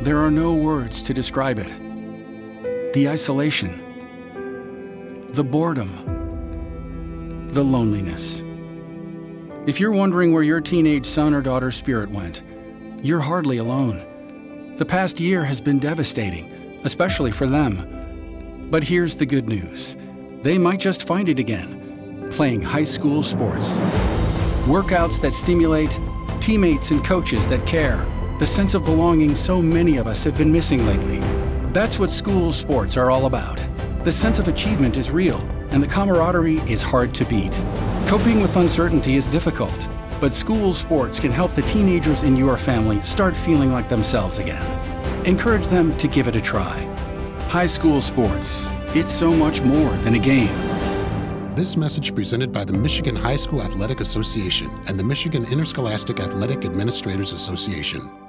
There are no words to describe it. The isolation, the boredom, the loneliness. If you're wondering where your teenage son or daughter's spirit went, you're hardly alone. The past year has been devastating, especially for them. But here's the good news. They might just find it again, playing high school sports. Workouts that stimulate, teammates and coaches that care, the sense of belonging so many of us have been missing lately. That's what school sports are all about. The sense of achievement is real, and the camaraderie is hard to beat. Coping with uncertainty is difficult, but school sports can help the teenagers in your family start feeling like themselves again. Encourage them to give it a try. High school sports, it's so much more than a game. This message presented by the Michigan High School Athletic Association and the Michigan Interscholastic Athletic Administrators Association.